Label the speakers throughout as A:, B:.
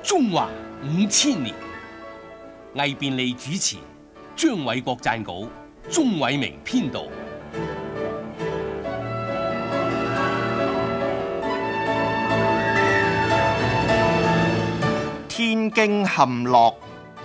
A: 中華5000年，魏便利主持，張偉國撰稿，鍾偉明編導。
B: 天經陷落。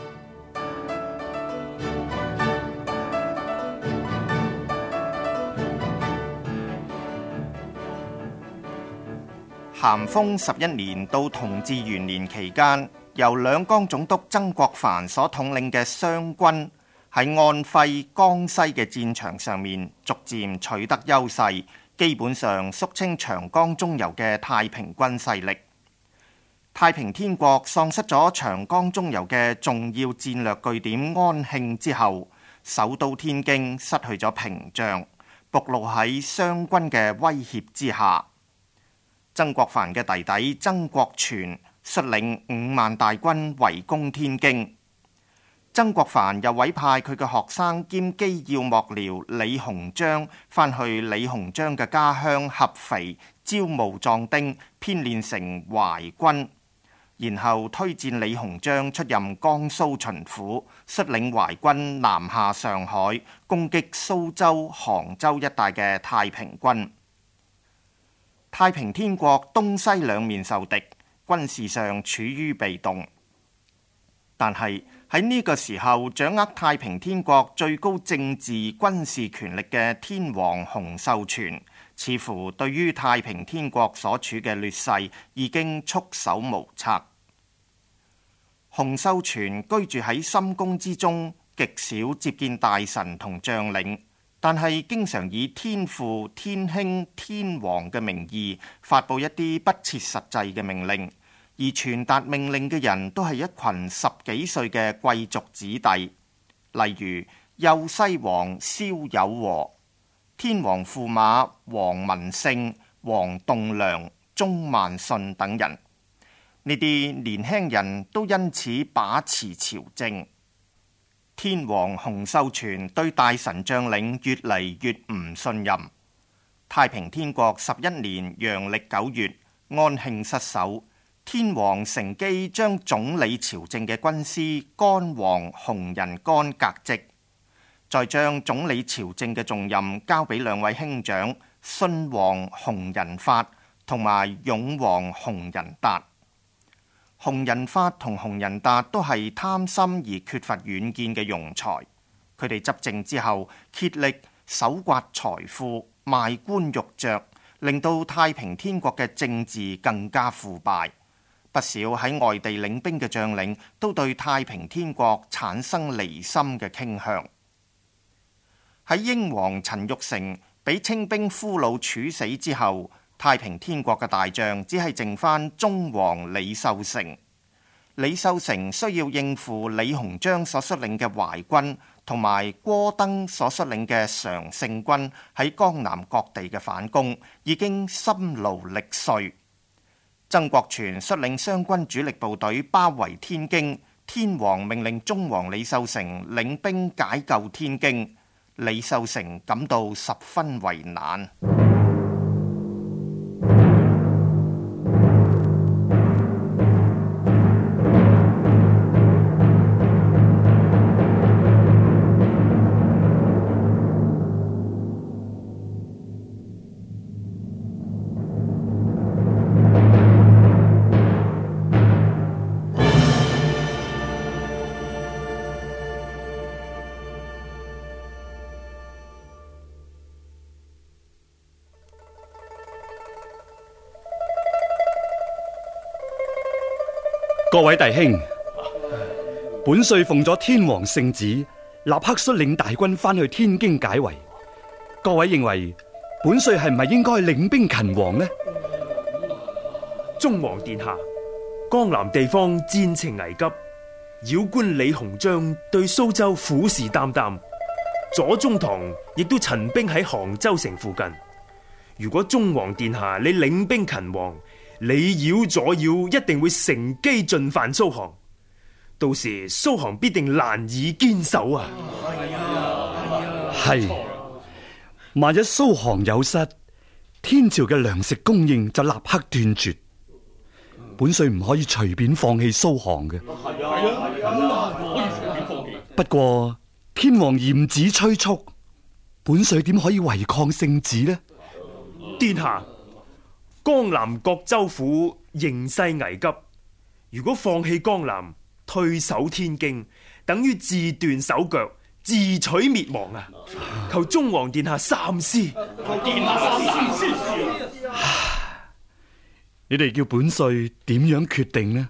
B: 咸豐11年到同治元年期間，由兩江總督曾國藩所統領嘅湘軍喺安徽、江西嘅戰場上面逐漸取得優勢，基本上肅清長江中游嘅太平軍勢力。太平天國喪失咗長江中游嘅重要戰略據點安慶之後，首都天京失去咗屏障，暴露喺湘軍嘅威脅之下。曾國藩嘅弟弟曾國荃率領5萬大軍圍攻天京。曾國藩又委派佢嘅學生兼機要幕僚李鴻章返去李鴻章嘅家鄉合肥招募壯丁，編練成淮軍，然後推薦李鴻章出任江蘇巡撫，率領淮軍南下上海，攻擊蘇州、杭州一帶嘅太平軍。太平天國東西兩面受敵，軍事上處於被動。但係喺呢個時候，掌握太平天國最高政治軍事權力嘅天皇洪秀全，似乎對於太平天國所處嘅劣勢已經束手無策。洪秀全居住喺深宮之中，極少接見大臣同將領，但係經常以天父、天兄、天皇嘅名義發佈一啲不切實際嘅命令，而傳達命令嘅人都係一群10幾歲嘅貴族子弟，例如右西王蕭有和、天皇駙馬黃文勝、黃棟梁、鍾萬順等人。呢啲年輕人都因此把持朝政。天皇洪秀全對大臣將領越嚟越唔信任。太平天國11年陽曆9月，安慶失守，天皇乘機將總理朝政嘅軍師干王洪仁玕革職，再將總理朝政嘅重任交俾兩位兄長信王洪仁發同埋勇王洪仁達。洪仁發同洪仁達都係貪心而缺乏遠見嘅庸才，佢哋執政之後竭力搜刮財富、賣官鬻爵，令到太平天國嘅政治更加腐敗。不少喺外地領兵嘅將領都對太平天國產生離心嘅傾向。喺英皇陳玉成俾清兵俘虜處死之後，太平天國嘅大將只係剩翻忠王李秀成。李秀成需要應付李鴻章所率領嘅淮軍同埋郭登所率領嘅常勝軍喺江南各地嘅反攻，已經心勞力碎。曾國荃率領湘軍主力部隊包圍天京，天皇命令忠王李秀成領兵解救天京，李秀成感到十分為難。
C: 各位弟兄，本帥奉咗天皇聖旨，立刻率領大軍返去天京解圍。各位認為本帥係唔係應該領兵勤王呢？
D: 忠王殿下，江南地方戰情危急，妖官李鴻章對蘇州虎視眈眈，左宗棠亦都陳兵喺杭州城附近。如果忠王殿下你領兵勤王，李妖左妖一定會乘機進犯蘇杭，到時蘇杭必定難以堅守啊！
C: 係，萬一蘇杭有失，天朝嘅糧食供應就立刻斷絕。 本帥唔可以隨便放棄蘇杭嘅。不過天皇嚴旨催促，本帥點可以違抗聖旨呢？
D: 殿下，江南各州府形勢危急，如果放棄江南，退守天京，等於自斷手腳，自取滅亡啊！求中皇殿下三思。
C: 你哋叫本帥點樣決定呢？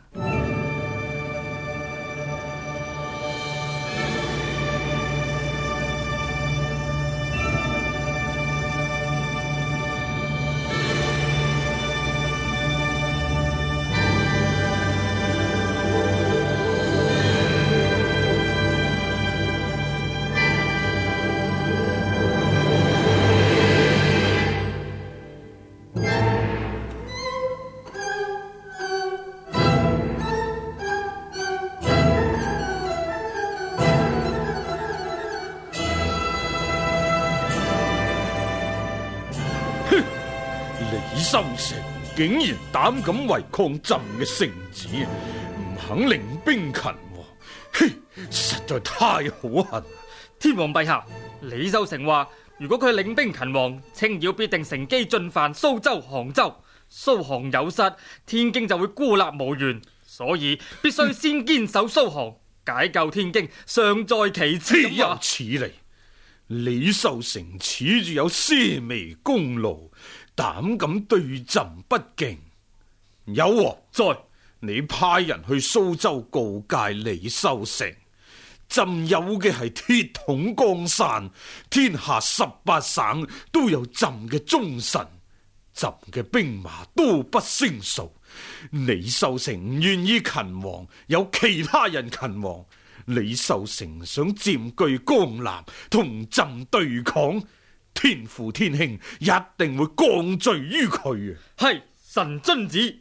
E: 李修成竟然膽敢違抗朕嘅聖旨，唔肯領兵勤王，嘿，實在太可恨！
F: 天皇陛下，李修成話，如果佢領兵勤王，青妖必定乘機進犯蘇州、杭州，蘇杭有失，天京就會孤立無援，所以必須先堅守蘇杭，解救天京，尚在其次。
E: 豈有此理！李修成恃住有些微功勞，膽敢對朕不敬。有王在，你派人去蘇州告誡李修成，朕有嘅係鐵桶江山，天下18省都有朕嘅忠臣，朕嘅兵馬都不勝數。李修成唔願意勤王，有其他人勤王。李修成想佔據江南同朕對抗，天父天兄一定會降罪於佢啊！
F: 係，臣遵旨。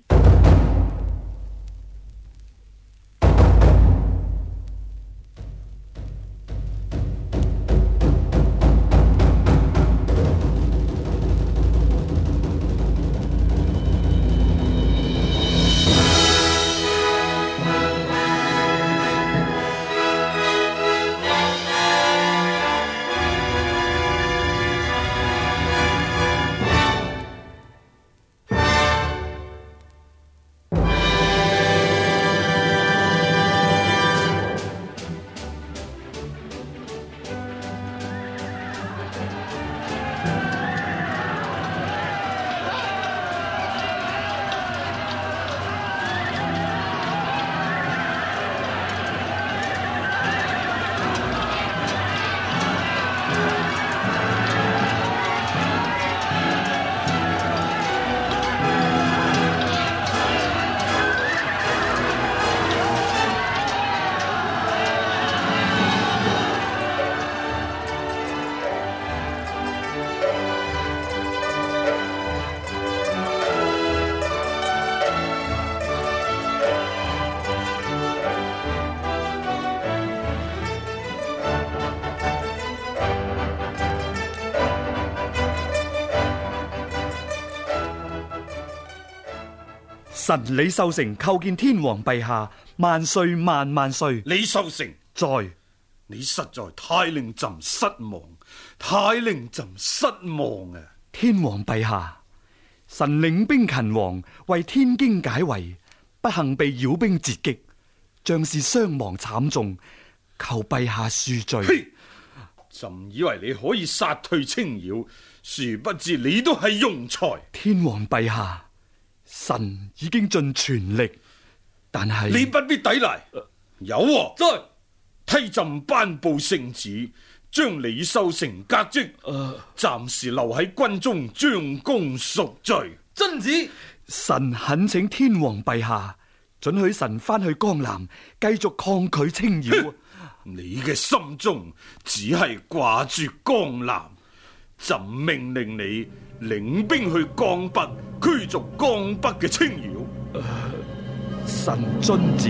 C: 臣李秀成叩見天皇陛下，萬歲萬萬歲。
E: 李秀成
C: 在，
E: 你實在太令朕失望，太令朕失望啊！
C: 天皇陛下，臣領兵勤王，為天京解圍，不幸被妖兵截擊，將士傷亡慘重，求陛下恕罪。
E: 朕以為你可以殺退青妖，殊不知你都係庸才。
C: 天皇陛下，臣已經盡全力，但係
E: 你不必抵賴。有王在，替朕頒布聖旨，將李秀成革職，暫時留喺軍中將功贖罪。
F: 遵旨。
C: 臣懇請天皇陛下准許臣翻去江南，繼續抗拒青妖。
E: 你嘅心中只係掛住江南，朕命令你領兵去江北驅逐江北嘅青妖。
C: 臣遵旨。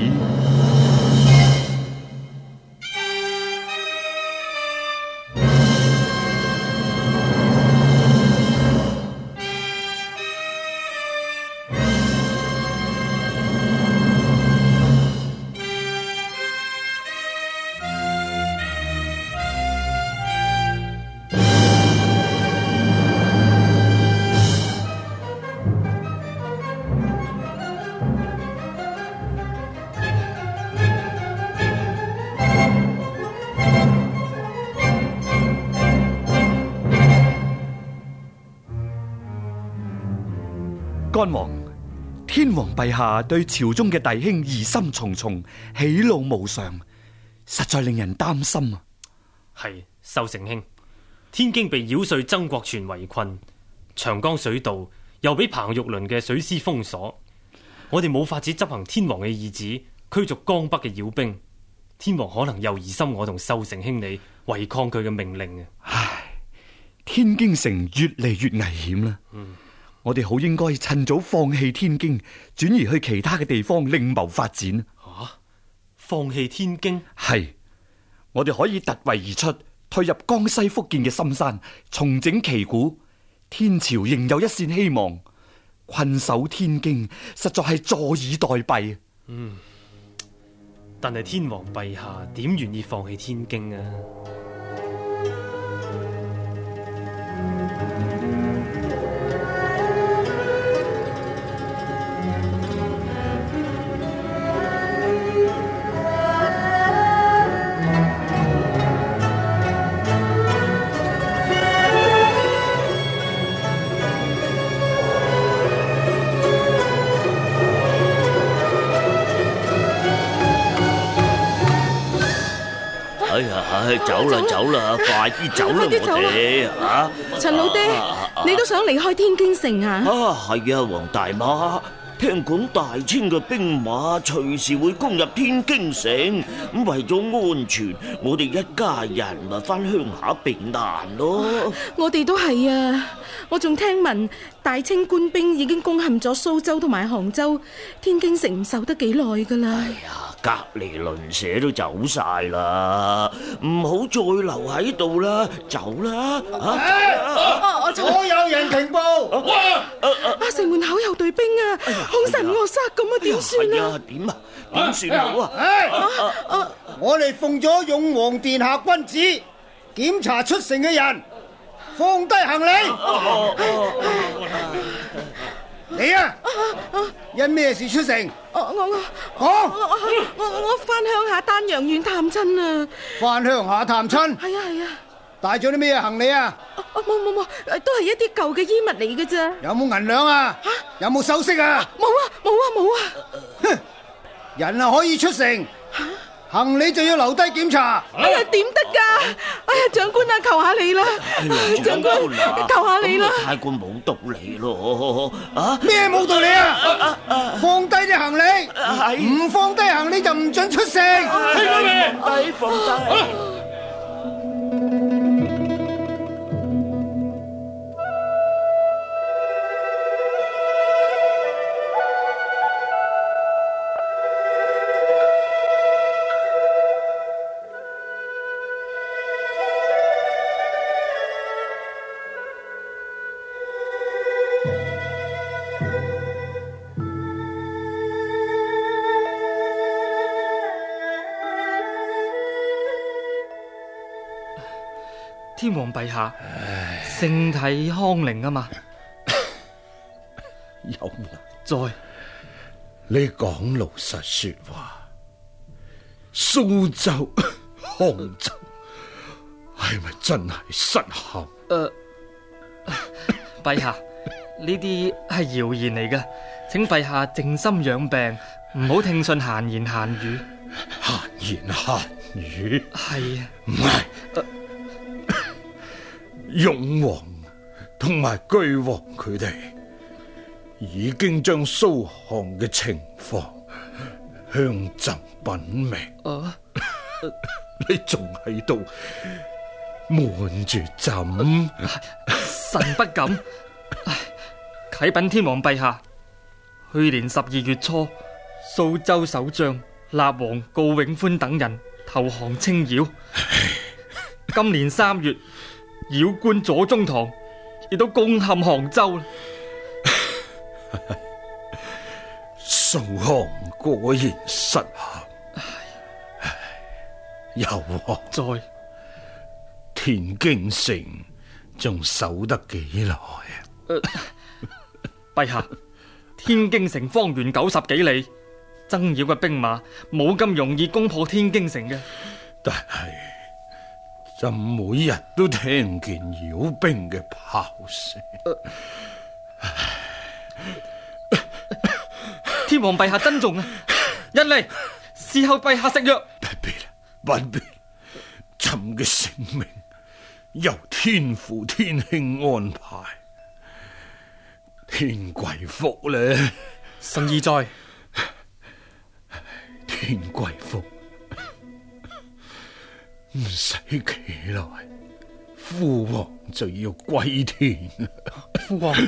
C: 安王，天王陛下對朝中嘅弟兄疑心重重，喜怒無常，實在令人擔心啊！
G: 係，壽成兄，天京被擾瑞曾國荃圍困，長江水道又俾彭玉麟嘅水師封鎖，我哋冇法子執行天王嘅意志，驅逐江北嘅擾兵。天王可能又疑心我同壽成兄你違抗佢嘅命令啊！
C: 唉，天京城越嚟越危險啦。我哋好應該趁早放棄天京，轉移去其他嘅地方另謀發展。
G: 放棄天京？
C: 係，我哋可以突圍而出，退入江西福建嘅深山，重整旗鼓。天朝仍有一線希望。困守天京，實在係坐以待斃。
G: 但係天王陛下點願意放棄天京啊？
H: 走啦，快啲走啦，我哋吓！
I: 陳老爹，你都想離開天京城啊？
H: 係啊，黃大媽，聽講大清嘅兵馬隨時會攻入天京城，咁為咗安全，我哋一家人咪翻鄉下避難咯。
I: 我哋都係啊！我仲聽聞大清官兵已經攻陷咗蘇州同埋杭州，天京城唔受得幾耐噶啦。
H: 哎呀，隔籬鄰舍都走晒啦，唔好再留喺度啦，走啦！
J: 所有人停步！
I: 城門口有隊兵啊，凶神惡煞咁啊，點算啊？
H: 點算好啊？
J: 我哋奉咗雍王殿下君旨，檢查出城嘅人，放低行李。你啊，因咩事出城？
I: 我翻鄉下丹陽縣探親啊！
J: 翻鄉下探親？
I: 係啊！
J: 帶咗啲咩行李啊？
I: 冇，都係一啲舊嘅衣物嚟嘅咋。
J: 有冇銀兩啊？有冇首飾啊？
I: 冇啊！
J: 哼，人啊可以出城，行李就要留低檢查。
I: 哎呀，點得噶？哎呀，長官啊，求下你啦！長官，求下你啦！
H: 太過冇道理咯！
J: 咩冇道理啊？放低啲行李，唔放低行李就唔准出城。
H: 放低。
F: 天王陛下，聖體康寧啊嘛。
E: 有王
F: 在，
E: 你講老實說話，蘇州、杭州係咪真係失陷？
F: 陛下，呢啲係謠言嚟㗎，請陛下靜心養病，唔好聽信閒言閒語。
E: 閒言閒語
F: 係啊，
E: 唔係。雍王同埋居王佢哋已經將蘇杭嘅情況向朕稟明。你仲喺度瞞住朕？
F: 臣不敢。啟稟天王陛下，去年12月初，蘇州守將立王告永歡等人投降清擾。今年3月，妖官左宗棠亦都攻陷杭州啦。
E: 蘇杭果然失陷。有王
F: 在，
E: 田京城仲守得幾耐啊？
F: 陛下，天京城方圓90幾里，爭擾嘅兵馬冇咁容易攻破天京城嘅。
E: 但係朕每日都聽見擾兵嘅炮聲，
F: 天皇陛下珍重啊！人嚟，侍候陛下食藥。
E: 不必啦，不必。朕嘅性命由天父天兄安排，天貴福咧。
K: 臣義在。
E: 天貴福，唔使幾耐，父王就要歸天。
K: 父王，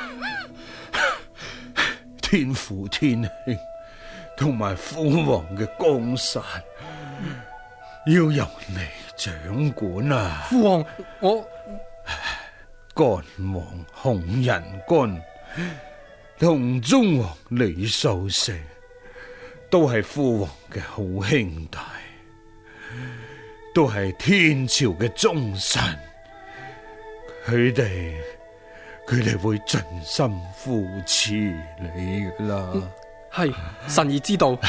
E: 天父天兄同埋父王嘅江山，要由你掌管啊！
K: 父王，我
E: 幹王洪仁珺同忠王李秀成都係父王嘅好兄弟，都係天朝嘅忠臣，佢哋會盡心扶持你噶啦。
K: 係，臣義知道。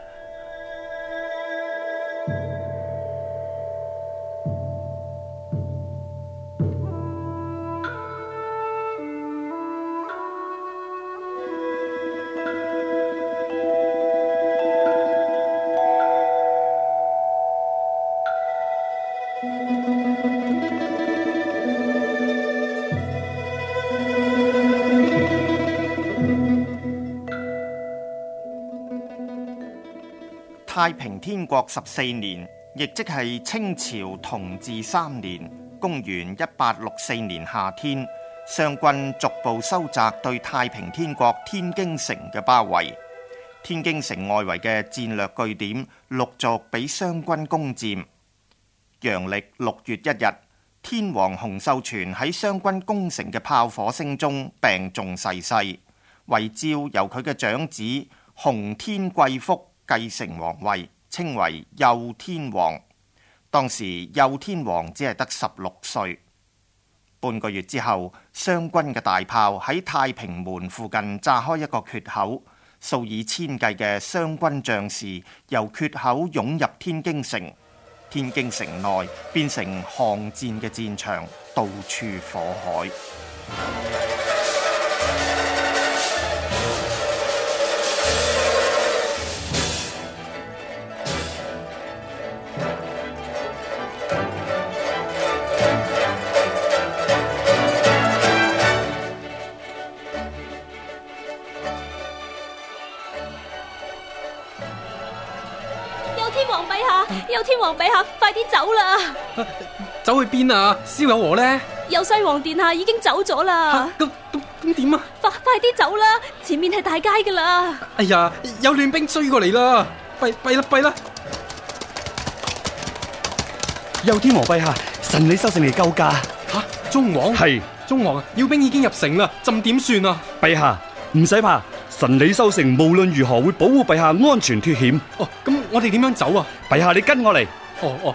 B: 太平天國14年，亦即係清朝同治3年，公元1864年夏天，湘軍逐步收窄對太平天國天京城嘅包圍。天京城外圍嘅戰略據點陸續俾湘軍攻佔。陽曆6月1日，天皇洪秀全喺湘軍攻城嘅炮火聲中病重逝世，遺詔由佢嘅長子洪天貴福繼承皇位，稱為祐天皇。當時祐天皇只係得16歲。半個月之後，湘軍嘅大炮喺太平門附近炸開一個缺口，數以千計嘅湘軍將士由缺口湧入天京城，天京城內變成巷戰嘅戰場，到處火海。
L: 祐天皇陛下，快啲走啦！
K: 走去邊啊？蕭有和呢？
L: 祐西皇殿下已經走咗啦。
K: 咁點啊？
L: 快啲走啦！前面係大街噶啦。
K: 哎呀，有亂兵追過嚟啦！弊啦！
C: 祐天皇陛下，臣李秀成嚟救駕。
K: 吓，忠王係忠王啊！妖兵已經入城啦，朕點算啊？
C: 陛下唔使怕。臣李秀成無論如何會保護陛下安全脫險。
K: 哦，咁我哋點樣走啊？
C: 陛下，你跟我嚟。
K: 哦。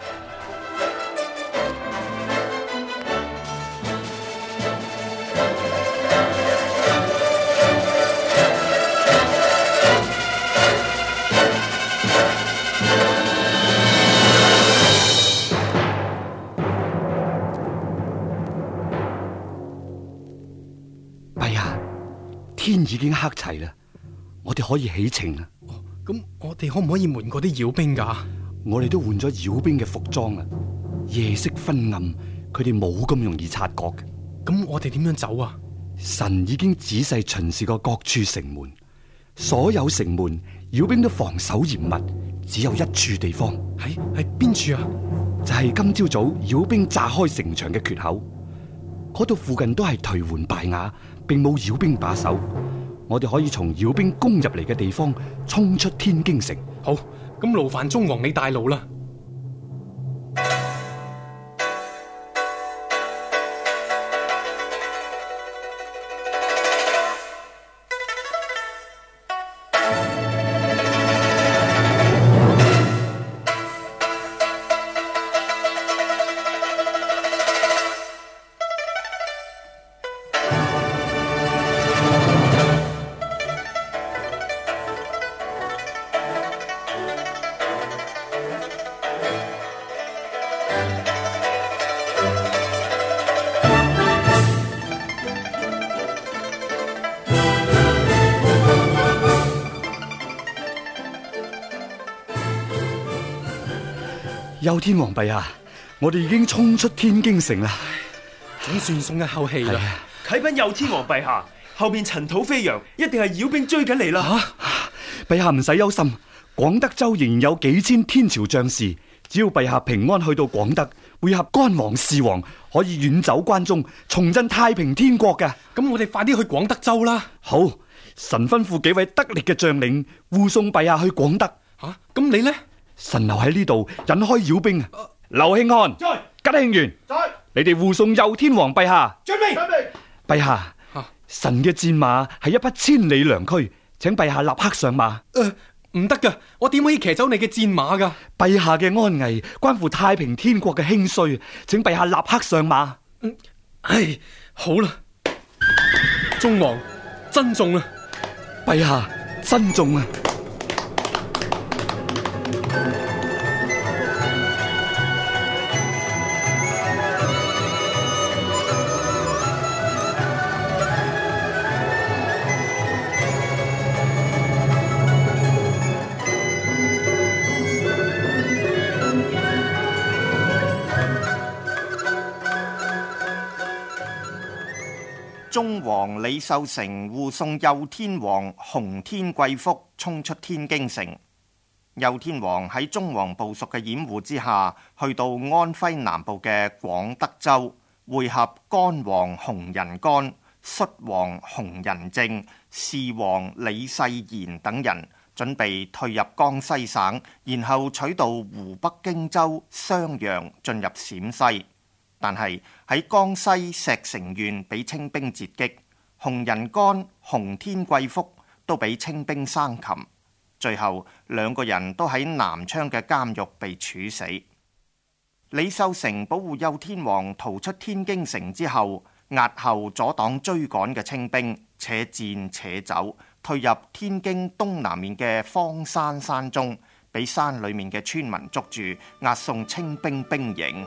C: 陛下，天已經黑齊啦，我哋可以起程啦。
K: 咁我哋可唔可以瞞過啲妖兵噶？
C: 我哋都換咗妖兵嘅服裝啦，夜色昏暗，佢哋冇咁容易察覺嘅。
K: 咁我哋點樣走啊？
C: 臣已經仔細巡視過各處城門，所有城門妖兵都防守嚴密，只有一處地方
K: 係邊處啊？
C: 就係今朝早妖兵炸開城牆嘅缺口，嗰度附近都係頹垣敗瓦，並冇妖兵把守。我哋可以從妖兵攻入嚟嘅地方衝出天京城。
K: 好，咁勞煩忠王你帶路啦。
C: 右天王陛下，我哋已經衝出天京城啦，
K: 總算鬆一口氣啦。
D: 啟稟右天王陛下，後面塵土飛揚，一定係妖兵追緊嚟啦。
C: 陛下唔使憂心，廣德州仍然有幾千天朝將士，只要陛下平安去到廣德，會合干王士王，可以遠走關中，重振太平天國嘅。
K: 咁我哋快啲去廣德州啦。
C: 好，臣吩咐幾位得力嘅將領護送陛下去廣德。
K: 咁你呢？
C: 臣留喺呢度引開妖兵。劉慶漢、吉慶元，你哋護送右天王陛下。
J: 準備。
C: 陛下，臣嘅戰馬係一匹千里良駒，請陛下立刻上馬。
K: 唔得噶，我點可以騎走你嘅戰馬噶？
C: 陛下嘅安危關乎太平天國嘅興衰，請陛下立刻上馬。
K: 唉，好啦，忠王珍重啦，
C: 陛下珍重啊！
B: 忠王李秀成護送右天王洪天貴福衝出天京城。右天王喺忠王部屬嘅掩護之下，去到安徽南部嘅廣德州，會合干王洪仁玕、率王洪仁正、士王李世賢等人，準備退入江西省，然後取道湖北荊州、襄陽進入陝西。但係喺江西石城縣俾清兵截擊，洪仁玕、洪天貴福都俾清兵生擒，最後兩個人都喺南昌嘅監獄被處死。李秀成保護右天王逃出天京城之後，押後阻擋追趕嘅清兵，且戰且走，退入天京東南面嘅荒山山中，俾山裏面嘅村民捉住，押送清兵兵營。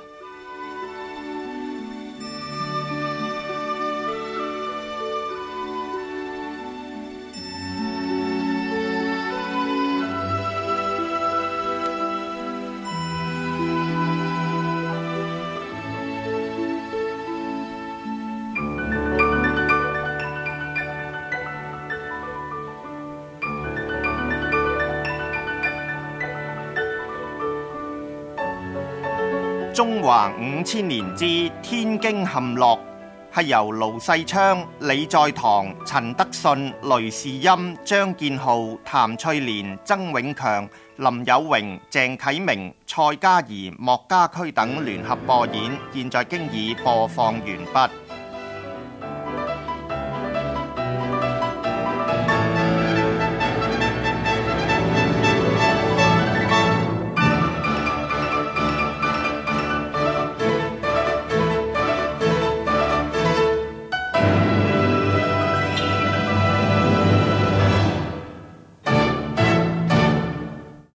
B: 中華5000年之天京陷落，係由盧世昌、李在堂、陳德信、雷士欽、張建浩、譚翠蓮、曾永強、林有榮、鄭啟明、蔡嘉儀、莫家駒等聯合播演，現在經已播放完畢。